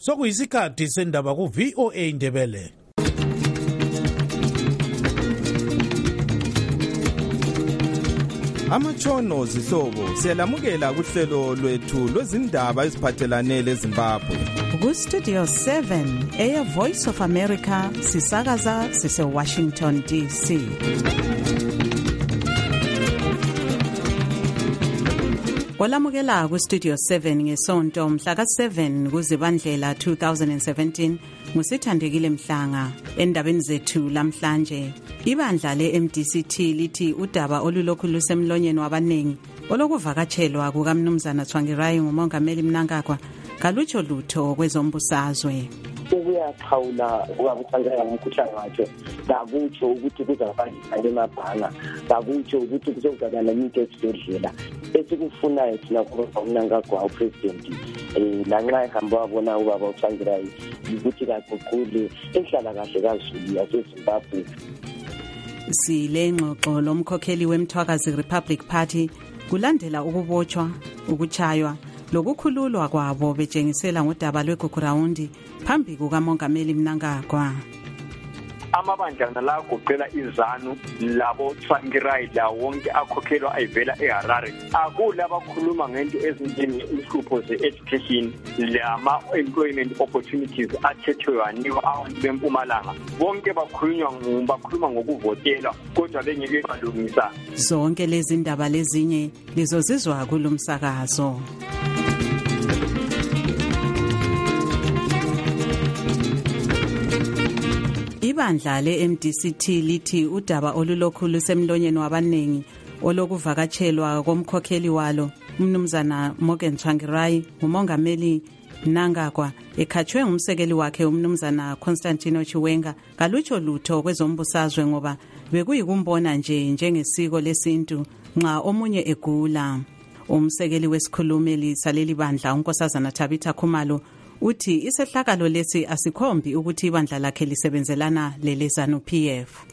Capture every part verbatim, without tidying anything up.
sokuyisikhathi sendaba ku V O A Ndebele. Amatshono zihlobo siyalamukela kuhlelo lwethu lwezindaba eziphathelane leZimbabwe. Ku Studio seven Air Voice of America sisakaza sise Washington D C. Olamukela ku Studio seven ngesonto mhla ka seven kuZibandlela two thousand seventeen ngusithandekile Mhlanga. Endabeni zethu lamhlanje, ibandla le-M D C T lithi udaba olulokhu lusemlonyeni wabanengi olokuvakatshelwa kukaMnumzana Tsvangirai ngumongameli Mnangagwa kalutsho lutho kwezombusazwe. Ukuyaqhawula ukubuthangaza umkhuhlane wakhe ngakutsho ukuthi kuzafakisa emabhanga, ngakutsho ukuthi kuzokuzaba neminto esibhedlela esikufunayo thina kuba uMnangagwa upresident eh lanxa ehamba wabona ubaba uTsvangirai ukuthi kaguqule enhlala kahle kaZulu yaseZimbabwe. Sile ngxoxo lomkhokheli weMthwakazi Republic Party kulandela ukubotshwa, ukuchaywa lokukhululwa kwabo betshengisela ngodaba lweGugurawundi phambi kukamongameli Mnangagwa. Amabandla la kuqela izanu labo Tsvangirai la wonke akhokhelwa ayivela eHarare akula abakhuluma ngento ezinjenge inhlupho ze-education lama employment opportunities athethwe anikwa abantu beMpumalanga. Bonke bakhulunywa bakhuluma ngokuvotela kodwa bengeke balungisa. Zonke lezi ndaba lezinye lizozizwa kulomsakazo. Ibandla le-M D C T lithi udaba olulokhu lusemlonyeni wabanengi olokuvakatshelwa komkhokheli walo uMnumzana Morgan Tsvangirai ngumongameli Mnangagwa ekhatshwe ngumsekeli wakhe uMnumzana Constantino Chiwenga kalutsho lutho kwezombusazwe ngoba bekuyikumbona nje njengesiko lesintu nxa omunye egula. Umsekeli wesikhulumeli saleli bandla uNkosazana Tabitha Khumalo uthi isehlakalo lesi asikhombi ukuthi ibandla lakhe lisebenzelana lelezanu P F.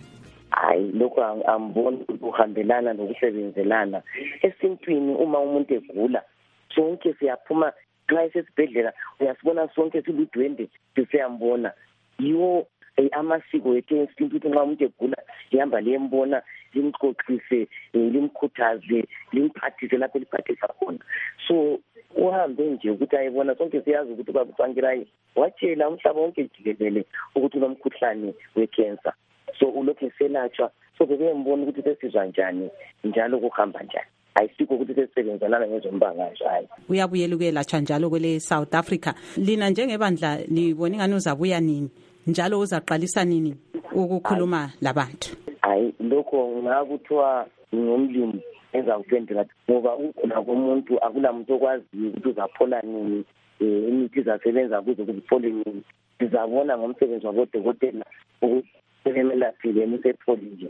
Hayi lokho angiboni ukuhambelana nokusebenzelana. Esintwini uma umuntu egula sonke siyaphuma nxa esesibhedlela uyasibona sonke siludwende siyambona. Yiwo amasiko ethu esintu ukuthi nxa umuntu egula ihamba liyembona limxoxise limkhuthaze limphathise lapho liphathisa khona. So uhambe nje ukuthi ayibona sonke siyazi ukuthi ubaba Tsvangirai watshela umhlaba wonke jikelele ukuthi unomkhuhlane wecancer. So ulokhu eselatshwa so bekembona ukuthi sesizwa njani njalo kuhamba njani. Ayisiko ukuthi sesebenzana ngezombangazwe hayi. Uyabuyela ukuyelatshwa njalo kwele South Africa. Lina njengebandla libona ingani uzabuya nini njalo uzaqalisa nini ukukhuluma labantu? Hayi lokho ngakuthiwa ngomlimi enza ukuphendula ngoba ukuna komuntu akulamuntu okwazi ukuthi uzaphola nini, imithi izasebenza kuze kuphole nini. Sizabona ngomsebenzi wabodokotela ukuthi semelaphile emisephola nje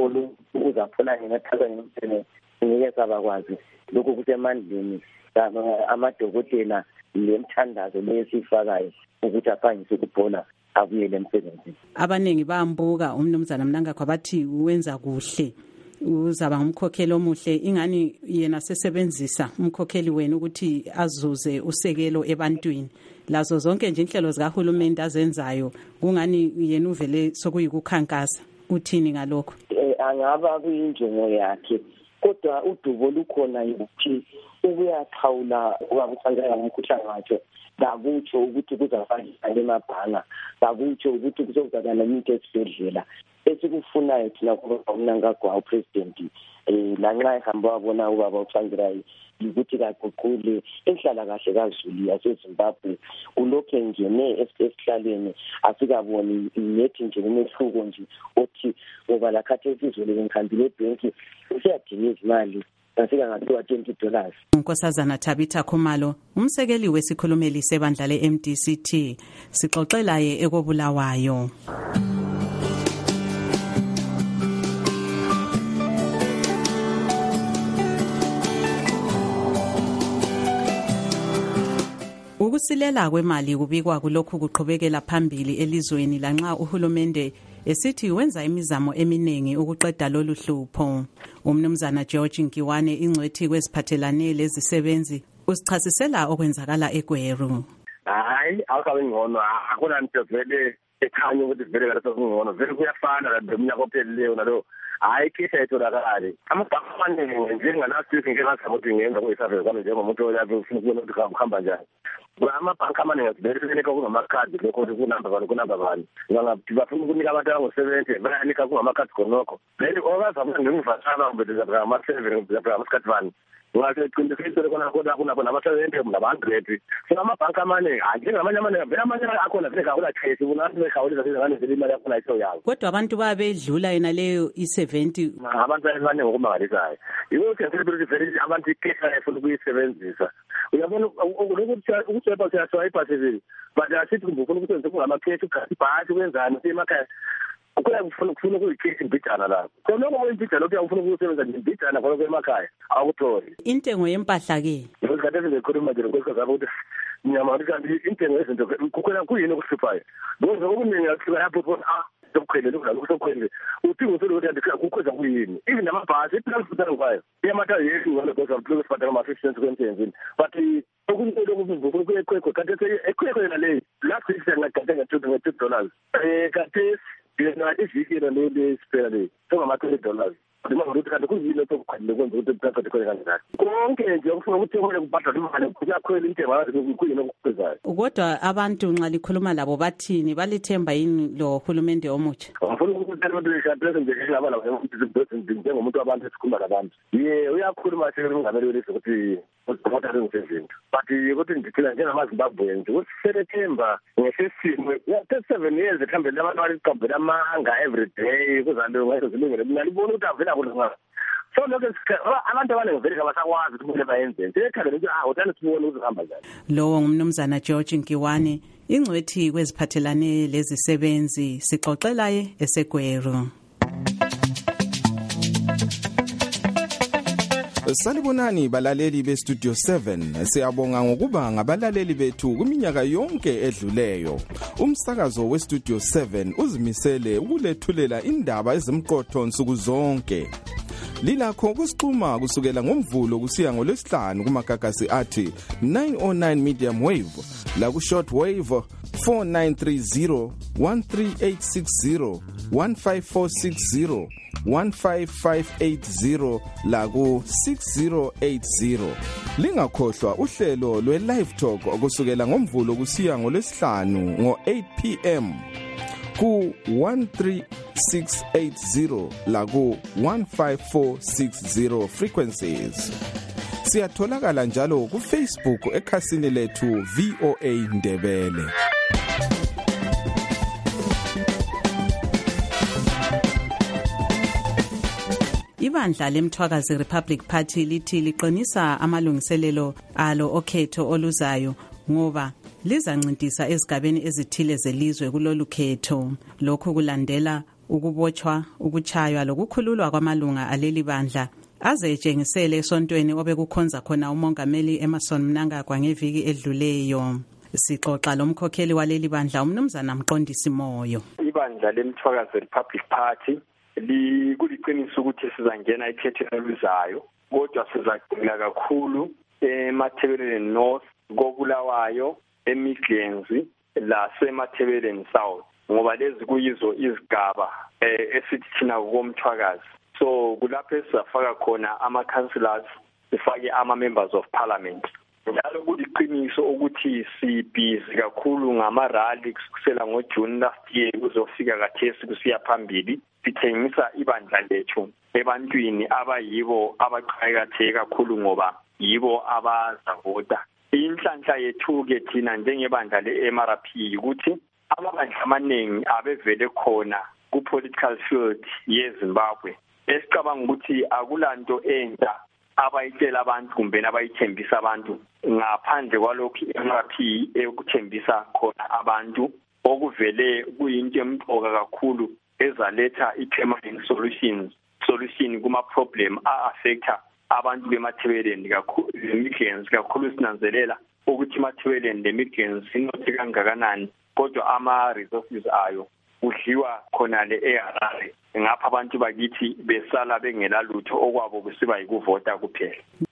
uzaphola nini athatha ngomsebenzi ngeke sabakwazi lokho kusemandleni amadokotela lemthandazo lesifakayo ukuthi aphangise ukuphola abuyele emsebenzini. Abanengi bayambuka uMnumzana Mnangagwa bathi wenza kuhle, uzaba ngumkhokheli omuhle, ingani yena sesebenzisa umkhokheli wena ukuthi azuze usekelo ebantwini. Lazo zonke nje inhlelo zikahulumeni azenzayo kungani yena uvele sokuyikukhankasa. Uthini ngalokho? Eh angaba kuyinjongo yakhe kodwa udubo lukhona ukuthi ukuyaqhawula ukubuthangaza umkhuhlane wakhe ngakutsho ukuthi kuzafakisa emabhanga, ngakutsho ukuthi kuzokuzaba neminto esibhedlela esikufunayo thina kuba uMnangagwa upresident eh lanxa ehamba wabona ubaba uTsvangirai ukuthi kaguqule enhlala kahle kaZulu yaseZimbabwe. Ulokhu engene esihlalweni asikaboni nethi nje umehluko nje othi ngoba lakhathi esizwe lenkhambile ebhenki usiyadinga izimali asika ngathiwa twenty dollars. Nkosazana Tabitha Khumalo umsekeli wesikhulumeli sebandla le-M D C T sixoxela ye ekobulawayo. Ukusilela kwemali kubikwa kulokhu kuqhubekela phambili elizweni lanxa uhulumende esithi wenza imizamo eminengi ukuqeda lolu hlupho. Umnumzana George Nkiwane ingcwethi kweziphathelane lezisebenzi usichasisela okwenzakala eGweru. hayi awukabe ngcono akuna nto vele ekhanya ukuthi vele ngalo sokungcono vele kuyafana la ngeminyaka opheleleyo nalo hayi kisha etholakala amabhanka amaningi njengalasi ngeke ngazama ukuthi ngenza kuyisurvey kwami njengomuntu oyaphi ufuna ukubona ukuthi kuhamba njani amabhanka amaningi vele kunika kungamakhadi lokho kunamba bani kunamba bani ngathi bafuna ukunika abantu abangosebenzi bayanika kungamakhadi khonokho vele owazama ngimvasana mbedeza ngama seven ngama skhat bani ngathi qinisile kona kona kuna bona abasebenzi nabantu so amabhanka amaningi njengamanye amaningi vele amanye akhona vele kawula trace unathi bekhawulisa ngane vele imali yakho ayitho yawo kodwa abantu babedlula yena leyo i-seventy abantu abaningi ngokumangalisayo yiwo ukuthi vele abantu ikheha efuna ukuyisebenzisa uyabona ukuthi ukuthi bayaswipe sivile but asithi ngifuna ukuthi wenze kungamakheshi ugathi bhathi kwenzani emakhaya ukuya kufuna ukufuna ukuyikheshi imbijana la khona lokho imbijana lokho ufuna ukusebenza imbijana khona emakhaya awukutholi intengo yempahla ke ngikade ngikhuluma nje ngokuthi zabo ukuthi nyama kanti intengo yezinto kukhona kuyini okuhluphayo ngoba okuningi akuhlupha lapho ah sokukhwele lokho sokukhwele uthi ngizolo ukuthi andikho kukhweza kuyini even namabhasi itransport kwayo iyamata yesu ngalo ngoba uhloko siphatha ama fifteen kwenzeni but okunye lokho kuyekhwekho kanti ekhwekho yena le last week sengagathe nge-two dollars eh kanti yena ivikile le le spare le soma twenty dollars ndima ukuthi kanti kuyini lokho kukhwele kwenza ukuthi transport khona kanjani konke nje ufuna ukuthi ukule kubhadala imali kuyakhwela intengo yazo kuyini okukwezayo kodwa abantu nxa likhuluma labo bathini balithemba yini lo hulumende omutsha ngifuna ukuthi abantu beshapheze nje ngaba labo njengomuntu wabantu esikhuluma labantu ye uyakhuluma sike ngamele welise ukuthi uqhubeka ngezinto but ukuthi ngithina njengamaZimbabwe nje ukuthi selethemba ngesisimo ya thirty-seven years ekhambeni abantu abaliqambela amanga every day kuzalo ngayo zilungele mina libona ukuthi avela kulungana so lokho abantu abaningi vele abasakwazi ukuthi kumele bayenze nje ekhangela ukuthi ah uthanda sibone uzihamba njani lowo ngumnumzana George Nkiwane ingcwethi kweziphathelane lezisebenzi sixoxelaye eseGweru. Salibonani balaleli be Studio seven, siyabonga ngokuba ngabalaleli bethu kuminyaka yonke edluleyo. Umsakazo we Studio seven uzimisele ukulethulela indaba ezimqotho nsuku zonke. Lilakho kusixhuma kusukela ngomvulo kusiya ngolwesihlanu kumagagasi athi nine oh nine medium wave la ku short wave four nine three zero one three eight six zero one five four six zero one five five eight zero la ku six zero eight zero. Lingakhohlwa uhlelo lwe live talk kusukela ngomvulo kusiya ngolwesihlanu ngo eight p m ku one three six eight zero la ku one five four six zero frequencies. Siyatholakala njalo ku Facebook ekhasini lethu V O A Ndebele. Ibandla lemthwakazi Republic Party lithi liqinisa amalungiselelo alo okhetho oluzayo ngoba lizancintisa ezigabeni ezithile zelizwe kulolu khetho. Lokhu kulandela ukubotshwa, ukuchaywa lokukhululwa kwamalunga aleli bandla azetshengisele esontweni obekukhonza khona umongameli Emmerson Mnangagwa ngeviki edluleyo. Sixoxa lomkhokheli waleli bandla umnumzana Mqondisi Moyo. Ibandla lemthwakazi Republic Party likuliqiniso ukuthi sizangena ikhetho elizayo kodwa sizagcina kakhulu eMathebeleni North, koBulawayo, eMidlands lasemathebeleni South ngoba lezi kuyizo izigaba esithi thina komthwakazi. So kulapho esizafaka khona ama councillors, sifake ama members of parliament. Njalo kuliqiniso ukuthi sibhizi kakhulu ngama rally kusukela ngoJune last year kuzofika kathesi kusiya phambili. Sithengisa ibandla lethu ebantwini abayibo abaqhayekatheka kakhulu ngoba yibo abazavota. Inhlanhla yethu ke thina njengebandla le-M R P ukuthi amabandla amaningi abevele khona ku political field yeZimbabwe esicabanga ukuthi akulanto entsha abayitshela abantu kumbe abayithembisa abantu ngaphandle kwalokho i-M R P ekuthembisa khona abantu okuvele kuyinto emqoka kakhulu ezaletha i-permanent solutions solution kuma problem a-affecta abantu bemathebeleni kakhulu eMidlands kakhulu sinanzelela ukuthi emathebeleni leMidlands inothe kangakanani kodwa ama resources ayo udliwa khona le eHarare ngapha abantu bakithi besala bengela lutho okwabo kusiba yikuvota kuphela.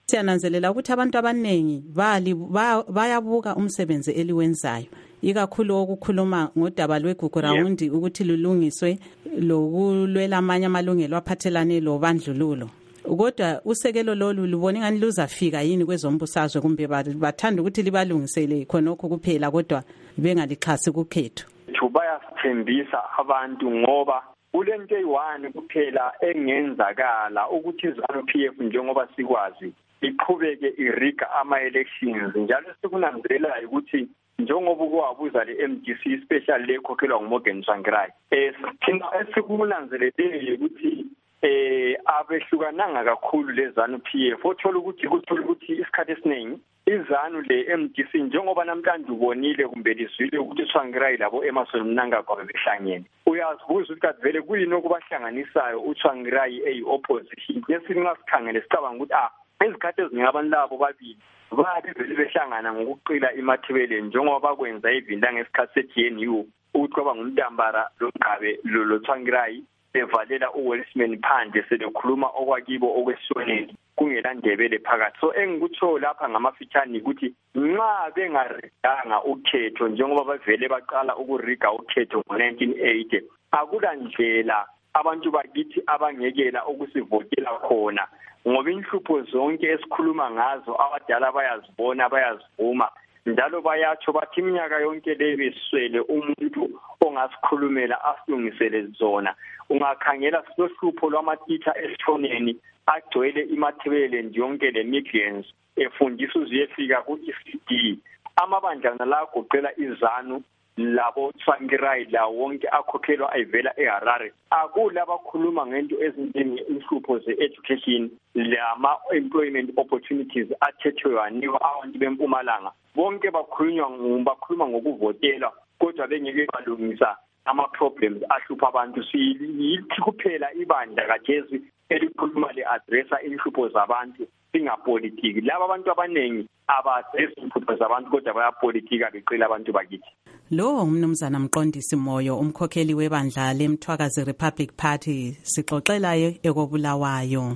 Siyananzelela ukuthi abantu abanengi bali bayabuka umsebenzi eliwenzayo, ikakhulu ukukhuluma ngodaba lwegugu rawundi ukuthi lulungiswe lokulwela amanye amalungelo aphathelane lobandlululo. Kodwa usekelo lolu lubona ngani luzafika yini kwezombusazwe kumbe bathanda ukuthi libalungisele khonokho kuphela kodwa bengalixhasi kukhetho? Bayasithembisa abantu ngoba kulento eyi-one kuphela engenzakala ukuthi iZANU-P F njengoba sikwazi iqhubeke iriga ama-elections, njalo sikunanzelayo ukuthi njengoba ukwabuza le-M D C special le khokhelwa nguMorgan Tsvangirai, eh thina esikunanzelele ukuthi eh abehlukananga kakhulu le ZANU-P F, othola ukuthi kuthola ukuthi isikhathi esiningi iZANU le-M D C njengoba namhlanje ubonile kumbe lizwile ukuthi uTsvangirai labo Emmerson Mnangagwa behlangene, uyazibuza ukuthi kathi vele kuyini okubahlanganisayo uTsvangirai eyi-opposition. Lesingasikhangele sicabanga ukuthi ah izikhathi eziningi abantu labo babili bathi vele behlangana ngokuqila imathebeleni njengoba bakwenza ivinda ngesikhathi se-G N U ukuthi kwaba nguMntambara loMgabe loTsvangirai bevalela uWelshman phandle selekhuluma okwakibo okwesoneni kungela ndebele phakathi. So engikutsho lapha ngamafitshane ukuthi nxa bengariganga ukhetho njengoba bavele baqala ukuriga ukhetho ngo-nineteen eighty, akula ndlela abantu bakithi abangekela ukusivotela khona ngoba inhlupho zonke esikhuluma ngazo abadala bayazibona bayazivuma njalo bayatsho bathi iminyaka yonke le beswele umuntu ongasikhulumela asilungisele zona. Ungakhangela silohlupho lwamatitha esithoneni agcwele imathebele yonke le migrants efundisa uziyefika ku-E C D. Amabandlana la agoqela iZANU labo Tsvangirai la wonke akhokhelwa ayivela eHarare akula abakhuluma ngento ezinjenge inhlupho ze-education lama employment opportunities athethwe anikwa abantu bempumalanga. Bonke bakhulunywa bakhuluma ngokuvotela kodwa bengeke balungisa ama-problems ahlupha abantu. Siyithi kuphela ibandla kaJesu elikhuluma le-adressa inhlupho zabantu singapolitiki. Laba abantu abanengi aba-adressa inhlupho zabantu kodwa bayapolitika beqela abantu bakithi. Lo umnumzana Mqondisi Moyo, umkhokheli webandla leMthwakazi Republic Party, sixoxela ekobulawayo.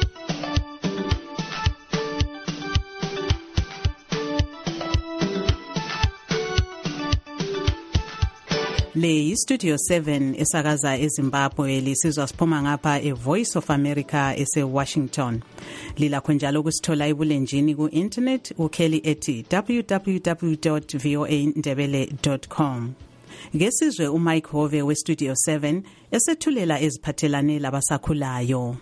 Le Studio seven esakaza eZimbabwe lisizwa siphuma ngapha eVoice of America ese Washington. Lilakho njalo ukusithola ebulenjini ku internet ukheli ethi w w w dot voa ndebele dot com. Ngesizwe uMike Hove we Studio seven esethulela eziphathelane labasakhulayo.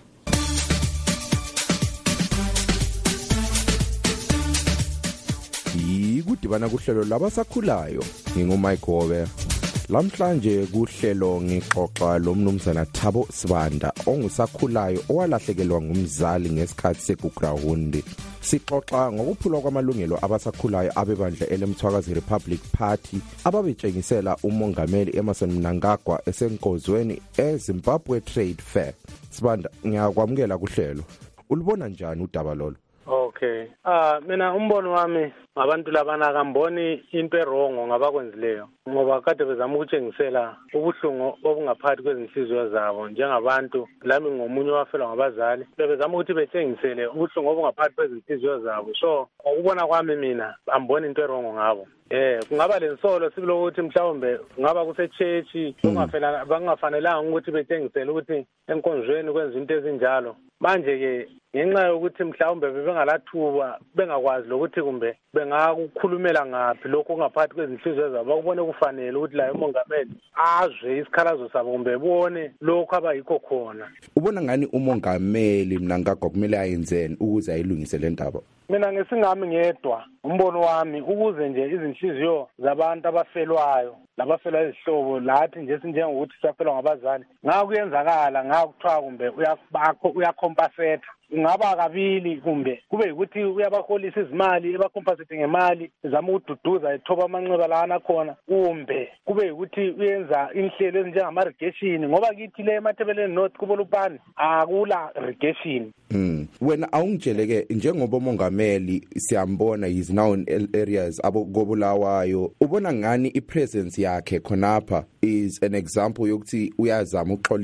Yikudibana kuhlelo labasakhulayo nginguMike Hove. Lamhlanje kuhlelo ngixoxa lomnumzana Thabo Sibanda ongusakhulayo owalahlekelwa ngumzali ngesikhathi segugurawundi. Sixoxa ngokuphulwa kwamalungelo abasakhulayo abebandla eleMthwakazi Republic Party ababetshengisela umongameli Emmerson Mnangagwa esenkozweni eZimbabwe Trade Fair. Sibanda, ngiyakwamukela kuhlelo. Ulibona njani udaba lolo? Okay. Ah mina umbono wami ngabantu labana akamboni into erongo ngabakwenzileyo ngoba kade bezama ukutshengisela ubuhlungu obungaphathi kwezinhliziyo zabo njengabantu. Lami ngomunye wafelwa ngabazali bezama ukuthi betshengisele ubuhlungu obungaphathi kwezinhliziyo zabo. So ukubona kwami mina amboni into erongo ngabo. Eh kungaba lensolo sibilo ukuthi mhlawumbe ngaba kuse church kungafanele bangafanelanga ukuthi betshengisele ukuthi enkonzweni kwenza into ezinjalo. Manje ke ngenxa yokuthi mhlawumbe bebengalathuba bengakwazi lokuthi kumbe bengakukhulumela ngaphi lokho kungaphathi kwezinhliziyo zabo bakubone kufanele ukuthi la umongameli azwe isikhalazo sabo kumbe bone lokho abayikho khona. Ubona ngani umongameli Mnangagwa kumele ayenzeni ukuze ayilungise le ndaba? Mina ngesingami ngedwa umbono wami ukuze nje izinhliziyo zabantu abafelwayo labafelwa izihlobo lathi nje sinjengokuthi siyafelwa ngabazali ngakuyenzakala ngakuthiwa kumbe uyabakho uyacompensate ngaba kabili kumbe kube ukuthi uyabaholisa izimali ebacompensate ngemali zama ukududuza ethoba amanxeba lana khona kumbe kube ukuthi uyenza inhlelo ezinjengama irrigation ngoba kithi le emathebeleni north kubolupani akula irrigation. Mm. Wena awungitsheleke njengoba umongameli siyambona is now in areas abokobulawayo ubona ngani ipresence yakhe khonapha is an example yokuthi uyazama ukuxolisa?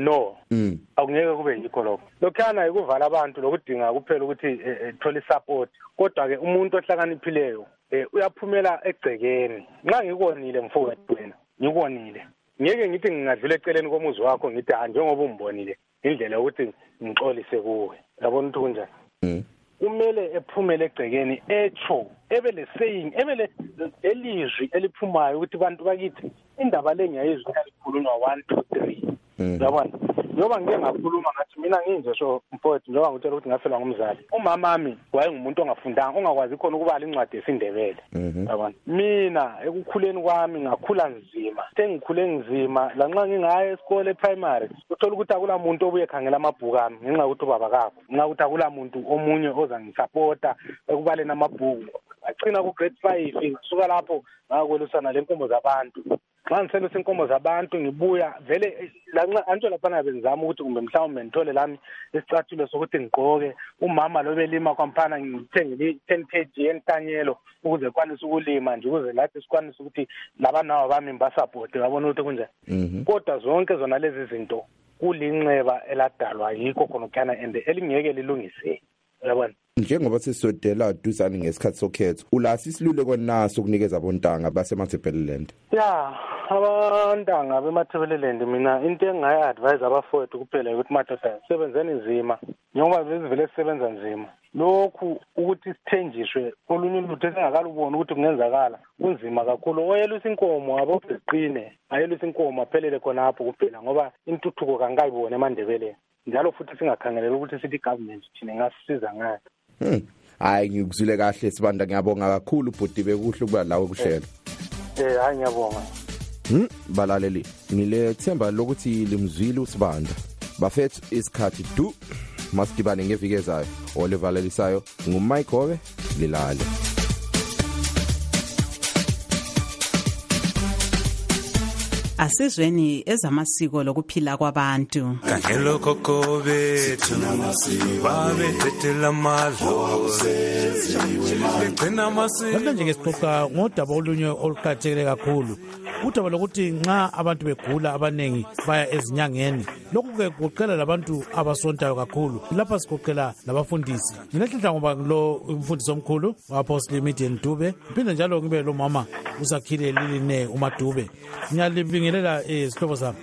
no mm. akungeke kube yikho lokho lokhana ikuvala abantu lokudinga kuphela ukuthi thola support kodwa ke umuntu ohlakaniphileyo uyaphumela egcekeni nxa ngikonile mfowethu wena ngikonile ngeke ngithi ngingadlula eceleni komuzi wakho ngithi ha njengoba umbonile indlela ukuthi ngixolise kuwe yabona ukuthi kunjani mm. kumele ephumele egcekeni echo ebele saying ebele elizwi eliphumayo ukuthi bantu bakithi indaba le ngiyayizwa likhulunywa one two three yabona njoba ngike ngakhuluma ngathi mina nginje so mfowethu njoba ngitshela ukuthi ngafelwa ngumzali umama wami wayengumuntu ongafundanga ongakwazi khona ukubala incwadi yesindebele yabona mina ekukhuleni kwami ngakhula nzima sengikhule nzima lanxa ngingaya esikole primary uthola ukuthi akula muntu obuye khangela amabhuku ami ngenxa ukuthi ubaba kakho ngenxa ukuthi akula muntu omunye ozangisupporta ekubaleni amabhuku agcina ku grade five kusuka lapho ngakwelusana lenkomo zabantu xa ngiselusa inkomo zabantu ngibuya vele lanxa antsho lapha benzama ukuthi kumbe mhlawumbe ngithole lami isicathulo sokuthi ngigqoke umama lo belima kwamphana ngithenge ten kg yentanyelo ukuze kwanise ukulima nje ukuze lathi sikwanise ukuthi labanawo bami mbasupport yabona ukuthi kunjani kodwa zonke zona lezi zinto kulinxeba eladalwa yikho khona ukana ende elingeke lilungiseke yabona njengoba sisodela duzani ngesikhathi sokhetho ulasi isiluleko naso ukunikeza abontanga basemathebeleland ya abontanga bemathebeleland mina into engayi advise abafowethu kuphela ukuthi madoda sebenzeni nzima njengoba bezivele sisebenza nzima lokhu ukuthi sithenjiswe kolunye ulutho esingakalubona ukuthi kungenzakala kunzima kakhulu oyelusa inkomo abobheqine ayelusa inkomo aphelele khonapho kuphela ngoba intuthuko kangayibona eMandebeleni njalo futhi singakhangelela ukuthi sithi government thina ngasisiza ngayo. Hmm. Hayi ngikuzwile kahle Sibanda ngiyabonga kakhulu bhuti bekuhle kuba lawe kushela. Eh hayi ngiyabonga. Hmm balaleli ngilethemba lokuthi limzwile uSibanda. Bafethu isikhathi du masidibane ngeviki ezayo olevalelisayo nguMike Hobe lilale. Asizweni ezamasiko lokuphila kwabantu. Kahelo kokobe tunamasiko babethela madlo. Manje ke sixoxa ngodaba olunye oluqhathekile kakhulu. Udaba lokuthi nxa abantu begula abanengi baya ezinyangeni. Lokhu ke kuqela labantu abasontayo kakhulu. Lapha siqoqela labafundisi. Nginahla ngoba lo umfundisi omkhulu waPaul Midian Dube. Phinde njalo ngibe lo mama usakhile Liline uMadube. Ngiyalibingelela isihlobo sami.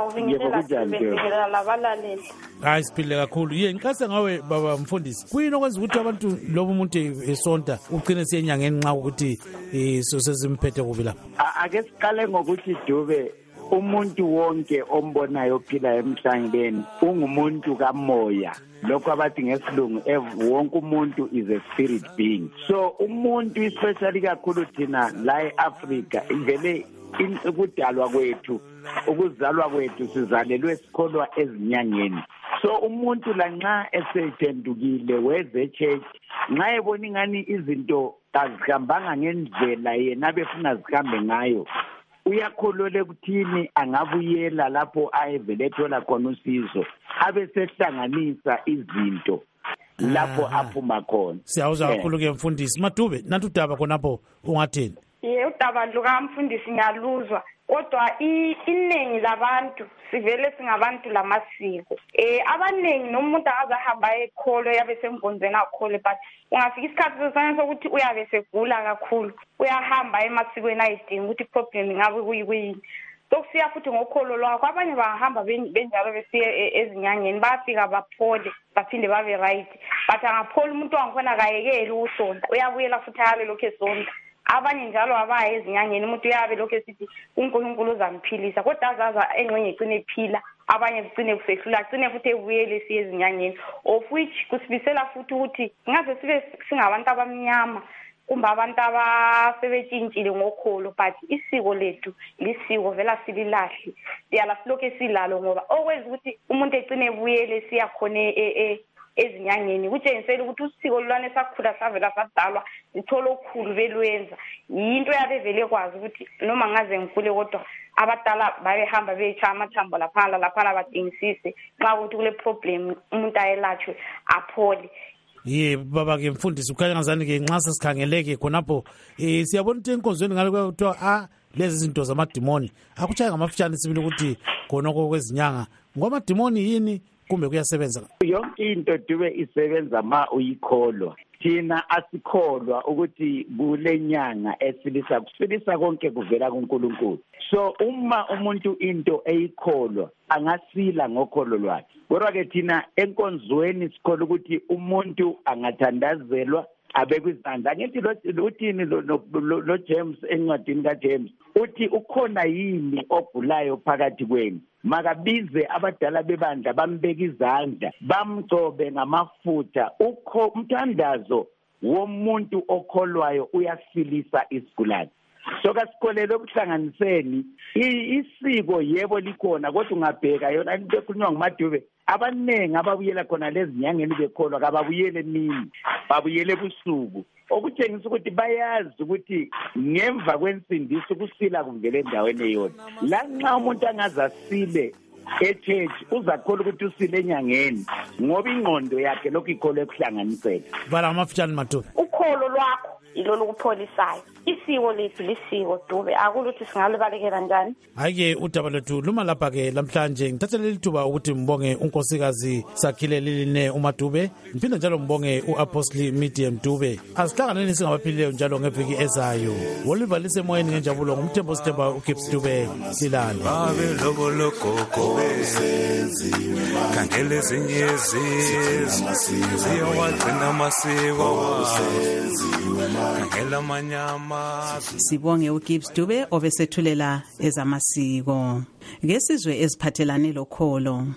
Siyabingelela labalaleli. Hayi siphile kakhulu. Ye ngikase ngawe baba mfundisi. Kuyini okwenza ukuthi abantu lobo umuntu esonta ugcine siyenyangeni nxa ukuthi sosizimphethe kubi lapha? Ake siqale ngokuthi Dube umuntu wonke ombonayo ophila emhlabeni ungumuntu kamoya. Lokho abathi ngesilungu wonke umuntu is a spirit being. So umuntu especially kakhulu thina la eAfrica ivele ukudalwa kwethu ukuzalwa kwethu sizalelwe esikholwa ezinyangeni. So umuntu la nxa esephendukile weze church nxa ebona ingani izinto azihambanga ngendlela yena befuna zihambe ngayo uyakholole ukuthini angabuyela lapho ayevele ethola khona usizo abe sehlanganisa izinto lapho aphuma khona. Siyawuza kakhulu ke mfundisi Madube nantu udaba khonapho ungathini? Ye udaba lukamfundisi ngiyaluzwa kodwa iningi labantu sivele singabantu lamasiko eh abaningi nomuntu akazahamba ekholo yabe senkonzeni akhole but ungafika isikhathi sesana sokuthi uyabe segula kakhulu uyahamba emasikweni ayidinga ukuthi problem ngabe kuyini sokusiya futhi ngokholo lwakho abanye bahamba benjalo besiye ezinyangeni bafika baphole baphinde babe right but angaphola umuntu wangikhona kayekela usonto uyabuyela futhi hale lokho esonto abanye njalo abaye ezinyangeni umuntu uyabe lokho esithi uNkulunkulu uzamphilisa kodwa azaza engcenye icine iphila abanye kucine kusehlula kucine futhi ebuyele siye ezinyangeni of which kusibisela futhi ukuthi ngaze sibe singabantu abamnyama kumbe abantu abasebetshintshile ngokholo but isiko lethu lisiko vela sililahle siyala silokho esilalo ngoba okwenza ukuthi umuntu ecine ebuyele siya khona e ezinyangeni kutshengisela ukuthi usiko lwane sakhula savela sadalwa sithola okukhulu belwenza yinto yabevele kwazi ukuthi noma ngaze ngikule kodwa abadala babehamba becha amathambo lapha lapha badingisise xa ukuthi kule problem umuntu ayelatshwe aphole. Ye baba ke mfundisi ukhanya ngazani ke nxa sesikhangeleke khonapho eh siyabona ukuthi enkonzweni ngale kuthiwa ah lezi zinto zamadimoni akuchaya ngamafutshane sibili ukuthi khona okwezinyanga ngwamadimoni yini kumbe kuyasebenza? Yonke into Dube isebenza ma uyikholwa. Thina asikholwa ukuthi kule nyanga esilisa kusilisa konke kuvela kuNkulunkulu. So uma umuntu into eyikholwa angasila ngokholo lwakhe. Kodwa ke thina enkonzweni sikholwa ukuthi umuntu angathandazelwa abekwe izandla. Ngithi uthini lo James encwadini kaJames uthi ukhona yini ogulayo phakathi kwenu, makabize abadala bebandla bambeka izandla bamgcobe ngamafutha. Ukho umthandazo womuntu okholwayo uyasilisa isigulane. So kasikholele okuhlanganiseni isiko yebo likhona, kodwa ungabheka yona into ekhulunywa nguMadube abanengi ababuyela khona lezi nyangeni bekholwa kababuyele emini, babuyele ebusuku, okutshengisa ukuthi bayazi ukuthi ngemva kwensindiso kusila kuvele endaweni eyodwa. La nxa umuntu angazasile e-church uzakholwa ukuthi usile enyangeni ngoba ingqondo yakhe lokhu ikholwe ekuhlanganisela. Vala amafitshane Madube. Ukholo lwakho ilo lokupholisayo. Isiko lethu lisiko Dube, akuluthi singalibalekela njani. Hayi udaba lethu luma lapha ke lamhlanje ngithatha leli thuba ukuthi mbonge unkosikazi Sakhile Liline uMadube, ngiphinda njalo mbonge uApostle Medium Dube. Asihlanganeni singabaphilileyo njalo ngeviki ezayo. Wolivalise moyeni ngenjabulo ngumthembo Sithemba uGibbs Dube silale. Babe lobo lokoko kangele zinyezi ziyawagcina amasiko kangela manyama. Sibonge uGibbs Dube obesethulela ezamasiko ngesizwe eziphathelane lokholo.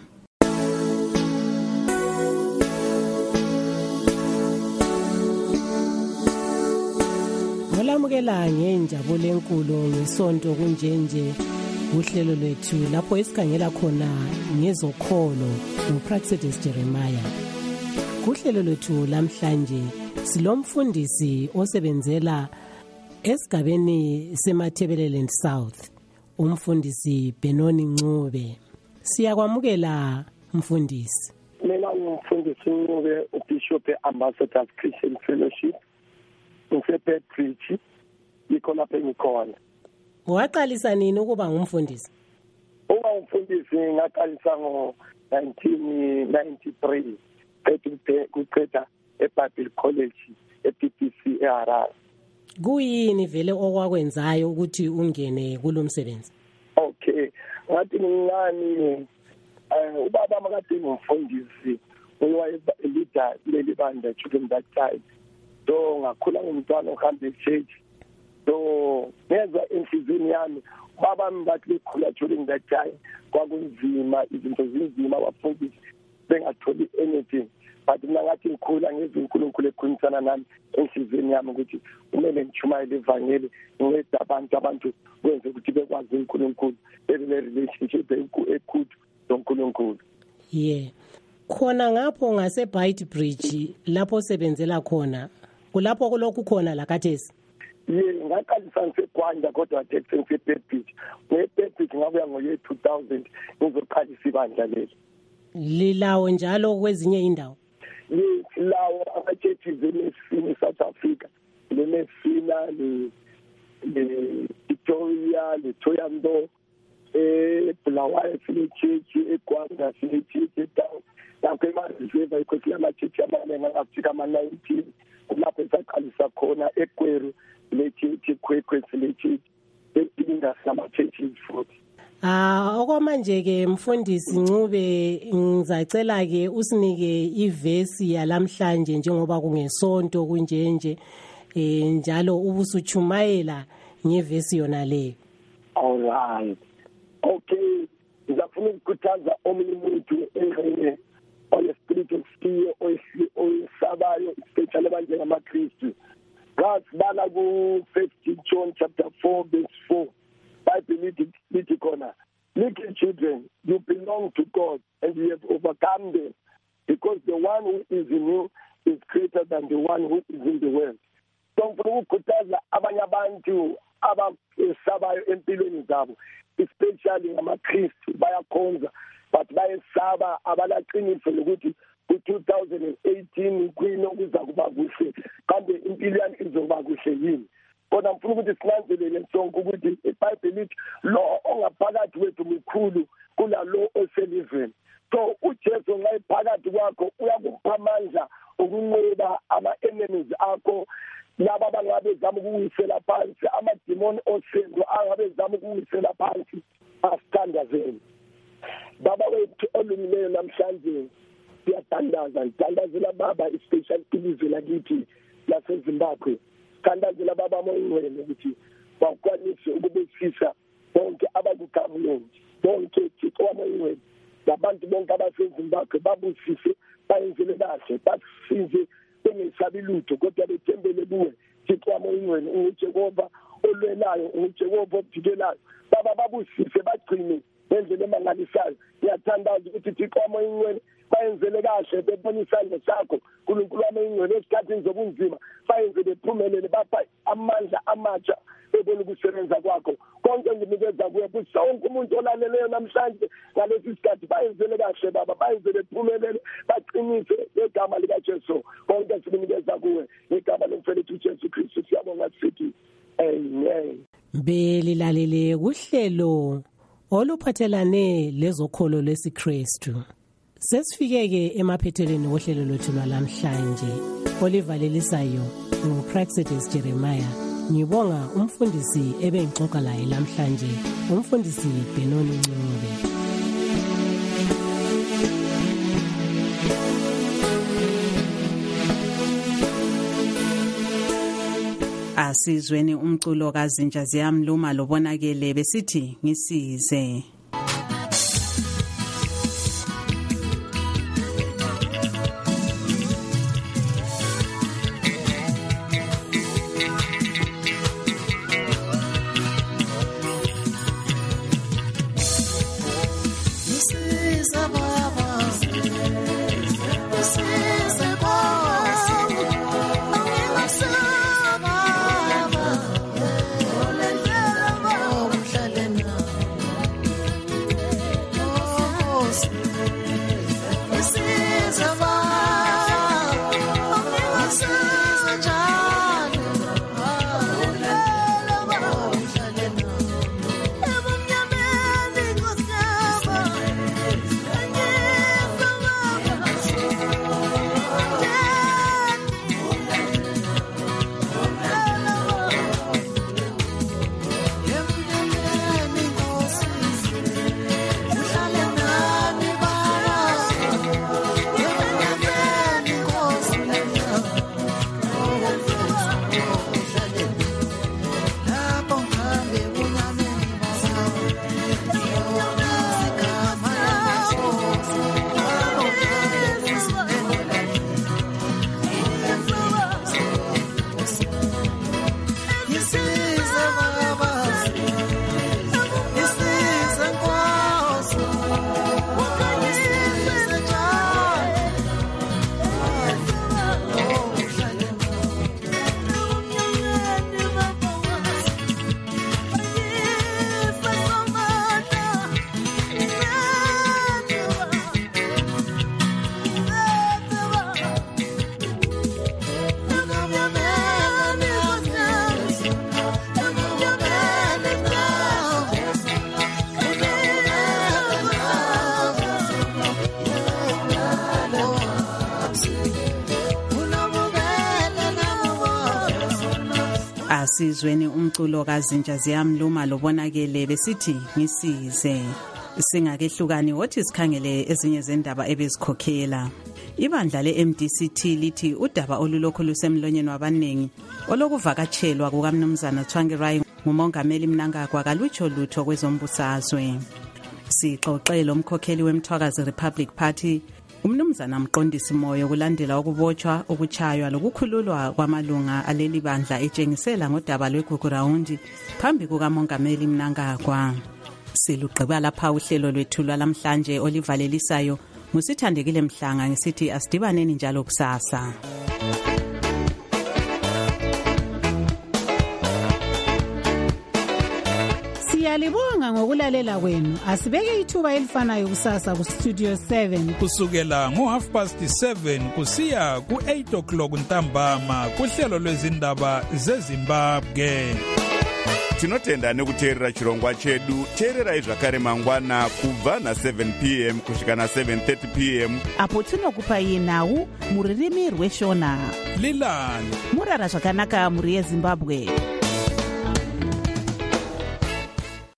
Ngolamukela ngenjabulo enkulu ngesonto kunjenje uhlelo lwethu lapho esikhangela khona ngezokholo uPraxedis Jeremiah. Kuhlelo lwethu lamhlanje silomfundisi osebenzela esigabeni seMathebeleland South, umfundisi Benoni Ncube. Siyakwamukela mfundisi. Mina ngumfundisi Ncube, uBishop Ambassadors Christian Fellowship. Ngifepe preach ikho lapha engikhona. Waqalisa nini ukuba ngumfundisi? Uma umfundisi ngaqalisa ngo nineteen ninety-three ethi kuqeda eBible College eP P C eHarare. Kuyini vele okwakwenzayo ukuthi ungene kulomsebenzi? Okay, ngathi ngani eh ubaba makade ngumfundisi uwayelida leli banda children that time. So ngakhula ngumntwana ohamba e-church. So ngeza enhlizweni yami baba mbathi bekhula during that time kwakunzima, izinto zinzima, abafundisi bengatholi anything. But mina ngathi ngikhula ngezwe uNkulunkulu ekhulumisana nami enhlizweni yami ukuthi kumele ngichumayele ivangeli ngincede abantu abantu kwenze ukuthi bekwazi uNkulunkulu bebe relationship enkulu noNkulunkulu. Yeah. Khona ngapho ngase Beitbridge lapho sebenzela khona kulapho kulokhu khona la kathesi. Ye ngaqalisa ngiseGwanda kodwa athi ngiseBeitbridge. NgeBeitbridge ngabuya ngo-year two thousand ngizoqalisa ibandla leli. Lilawo njalo kwezinye indawo? Yes, lawo ama-churches eMessina eSouth Africa, leMessina, le-Victoria, le-Thohoyandou, eBulawayo sile-church, eGwanda sile-church, etown lapho eMareserva ikhosi lama-church amaningi angafika ama-nineteen. Lapho esaqalisa khona eGweru le-church, eKwekwe sile-church, ePinda sama-churches futhi. Ah, okwamanje ke mfundisi Ncube ngizacela ke usinike ivesi yalamhlanje njengoba kungesonto kunjenje eh njalo ubusuchumayela ngevesi yona le. All right. Okay, ngizafuna ukukhuthaza omunye umuntu engene on a spirit of fear oyisabayo, especially abantu ngamaKristu. Ngasibala ku First John chapter four verse four. Bible lithi khona, little children, you belong to God and you have overcome them because the one who is in you is greater than the one who is in the world. So ngifuna ukukhuthaza abanye abantu abasabayo empilweni zabo, especially ngamaKristu bayakhonza but bayesaba abalaqiniso lokuthi ku-two thousand eighteen kuyinokuza kuba kuhle kambe impilo yami izoba kuhle yini. Kodwa ngifuna ukuthi sinanzelele sonke ukuthi iBhayibheli lithi lo ongaphakathi wethu mkhulu kulalo oselizweni. So uJesu nxa ephakathi kwakho uyakupha amandla ukunqoba ama-enemies akho, laba abangabe zama ukuwisela phansi, amadimoni osenzo angabe zama ukuwisela phansi, asithandazeni. Baba wethu olungileyo namhlanje siyathandaza, ngithandazela baba especially ilizwe lakithi laseZimbabwe. Thandazela baba moyingcwele ukuthi bakwanise ukubusisa bonke abaku-government, bonke Thixo wamoyingcwele, labantu bonke abaseZimbabwe babusise, bayenzele kahle, basize bengesabi lutho kodwa bethembele kuwe Thixo wamoyingcwele. UJehova olwelayo, uJehova ophikelayo, baba babusise, bagcine ngendlela emangalisayo. Ngiyathandaza ukuthi Thixo wamoyingcwele bayenzele kahle, bebona isandla sakho uNkulunkulu wamoyingcwele esikhathini zobunzima, bayenze bephumelele, bapha amandla amatsha bebona ukusebenza kwakho. Konke nginikeza kuwe ukuthi sonke umuntu olaleleyo namhlanje ngalesi sikhathi bayenzele kahle baba, bayenze bephumelele, baqinise ngegama likaJesu. Konke sikunikeza kuwe ngegama lomfowethu uJesu Kristu, siyabonga sithi amen. Belilalele kuhlelo oluphathelane lezokholo lesiKristu. Sesifike-ke emaphethelweni wohlelo lwethu lwalamhlanje olivalelisayo nguPraxedis Jeremiah. Ngibonga umfundisi ebengixoxa laye namhlanje, umfundisi Benoni Ncube. Asizweni umculo kaZinja Ziyamluma lobonakele besithi ngisize. Asizweni umculo kaZinja Ziyamluma lobonakele besithi ngisize. Singakehlukani wothi sikhangele ezinye zendaba ebezikhokhela. Ibandla le-M D C T lithi udaba olulokhu lusemlonyeni wabanengi olokuvakatshelwa kukaMnumzana Tsvangirai ngumongameli Mnangagwa kalutsho lutho kwezombusazwe. Sixoxele umkhokheli weMthwakazi Republic Party uMnumzana Mqondisi Moyo kulandela ukubotshwa, ukuchaywa lokukhululwa kwamalunga aleli bandla etshengisela ngodaba lweGugu Rawundi phambi kukamongameli Mnangagwa. Silugqiba lapha uhlelo lwethu lwalamhlanje olivalelisayo musithandekile Mhlanga ngisithi asidibaneni njalo kusasa. Siyalibonga ngokulalela kwenu. Asibeke ithuba elifanayo kusasa ku Studio seven kusukela ngo half past seven kusiya ku eight o'clock ntambama kuhlelo lwezindaba zeZimbabwe. tinotenda nekuteerera chirongwa chedu. Teererai zvakare mangwana kubva na seven p m kusvika na seven thirty p m apo tinokupai nhau mururimi rweshona. Lilani murara zvakanaka muri yeZimbabwe.